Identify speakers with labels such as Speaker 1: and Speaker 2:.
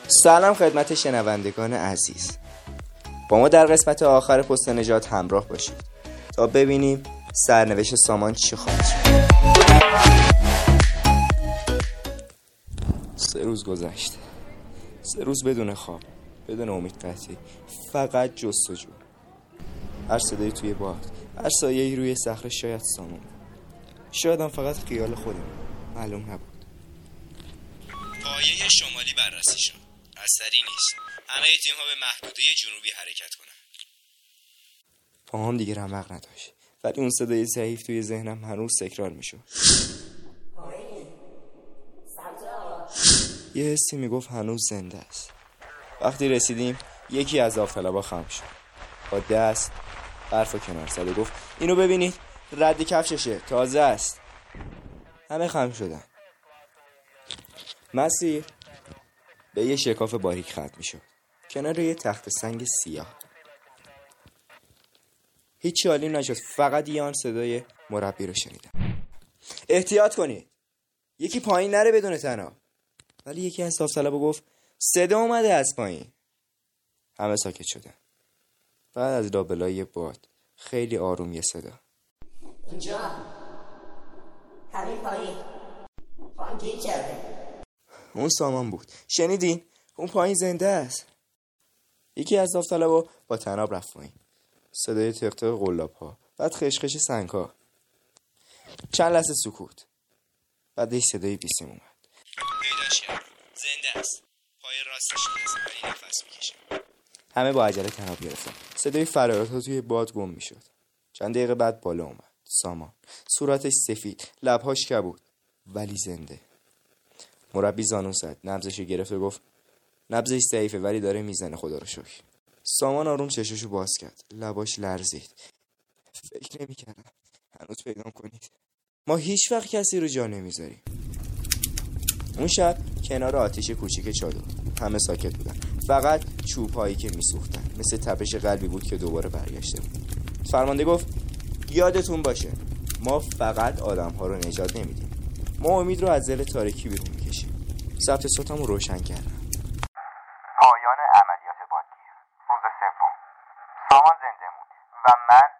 Speaker 1: سلام خدمت شنوندگان عزیز. با ما در قسمت آخر پست نجات همراه باشید تا ببینیم سرنوشت سامان چی خواهد شد. 3 روز گذشته. 3 روز بدون خواب، بدون امید قطعی، فقط جستجو. هر صدایی توی باد، هر سایه‌ای روی صخره، شاید سامان، شاید هم فقط خیال خودم، معلوم نبود.
Speaker 2: پایه شمالی بررسی شد. اثری نیست. همه تیم‌ها به محدوده جنوبی حرکت کنند.
Speaker 1: پاهم دیگه رمق نداشت، ولی اون صدای ضعیف توی ذهنم هنوز تکرار میشد. یه حسی میگفت هنوز زنده است. وقتی رسیدیم یکی از داوطلبا خم شد، با دست برفو کنار زد و گفت اینو ببینید، رد کفششه، تازه است. همه خم شدن. مسیر به یه شکاف باریک ختم میشد، کنار یه تخت سنگ سیاه. هیچ حالیم نشد، فقط یه آن صدای مربی رو شنیدم: احتیاط کنید، یکی پایین نره بدون تناب. ولی یکی از داوطلبا گفت صدا اومده از پایین. همه ساکت شدن. بعد از لابلای باد خیلی آروم یه صدا:
Speaker 3: اینجا همین پایین گیر کرده.
Speaker 1: اون سامان بود. شنیدین؟ اون پایین زنده است. یکی از داوطلبا با تناب رفت پایین. صدای تق تق قلاب‌ها، بعد خشخش سنگ‌ها. چند لحظه سکوت. بعد یه صدای بیسیم اومد:
Speaker 2: پیداش کردم، زنده است. پای راستش میرسه ولی نفس میکشه.
Speaker 1: همه با عجله تناب گرفتن. صدای فریادها توی باد گم میشد. چند دقیقه بعد بالا اومد سامان، صورتش سفید، لبهاش کبود، ولی زنده. مربی زانو زد، نبضشو گرفت و گفت نبضش ضعیفه ولی داره میزنه، خدا رو شکر. سامان آروم چششو باز کرد، لباش لرزید. فکر نمی‌کردم هنوز پیدا کنید. ما هیچ وقت کسی رو جا نمیذاریم. اون شب کنار آتیش کوچیک چادر همه ساکت بودن، فقط چوب‌هایی که میسوختن مثل تپش قلبی بود که دوباره برگشته بود. فرمانده گفت یادتون باشه ما فقط آدم‌ها رو نجات نمیدیم، ما امید رو از دل تاریکی بیرون میکشیم. ضبط صوتمو روشن کردم.
Speaker 4: پایان عملیات بادگیر، روز 3. سامان زنده موند و من